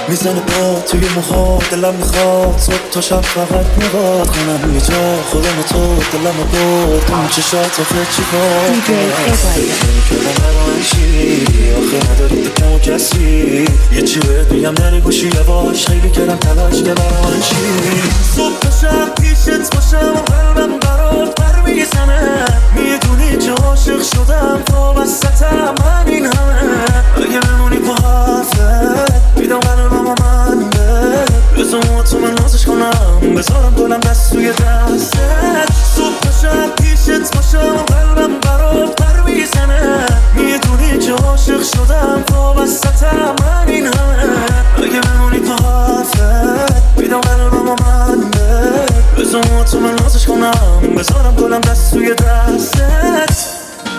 میزنه با توی موها، دلم میخواد صبح تا شب فقط نگاه کنم یه جا خودم تو دلم برد اون چشات آخه چی کار کردم برای چی آخه نداری دکم و کسی یه چی بهت میگم نری گوشی یواش خیلی کردم تلاش که برای چی صبح تا شب پیشت باشم و قلبم برات پر میزنه میدونی که عاشق شدم تا وسطم من این همه اگه بمونی با حرفت میدم قلبم و من بزن تو من نازش کنم بذارم گلم دست توی دستت صبح تا شب پیشت باشم و قلبم برات پر میزنه میدونی که عاشق شدم تا وسطم من این همه اگه بمونی با حرفت میدم قلبم و من بزن تو من نازش کنم بذارم گلم دست توی دستت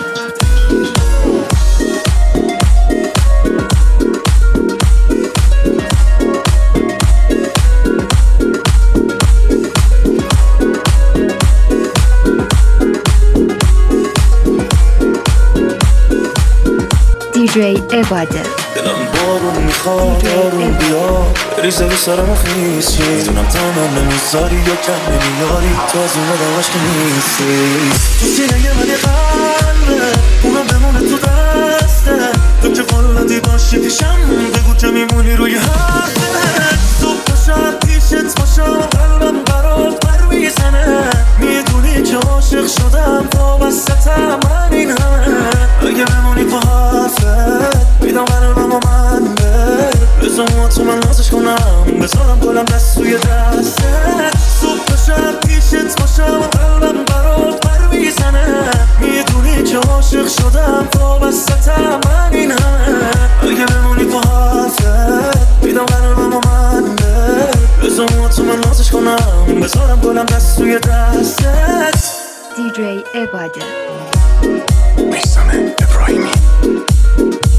DJ عباده دلم بارون میخواد آروم بیا ریزه رو سرم خیسی میدونم تمام نمیذاری یا کم نمیاری تو از اون آدماش که نیستی تو سینه من یه قلبه اونم بمونه تو دسته تو که قلدی باشی پیشم بگو که میمونی روی حرفت صبح تا شب پیشت باشم قلبم برات پر میزنه میدونی که عاشق شدم تا وسطم من این همه اگه بمونی با حرفت میدم قلبم و من بزن تو من نازش کنم بذارم گلم دست توی دستت صبح تا شب پیشت باشم قلبم برات پر میزنه میدونی که عاشق شدم تا وسطم من این همه اگه بمونی با حرفت میدم قلبم و من بزن تو من نازش کنم بذارم گلم دست توی دستت DJ عباده میثم ابراهیمی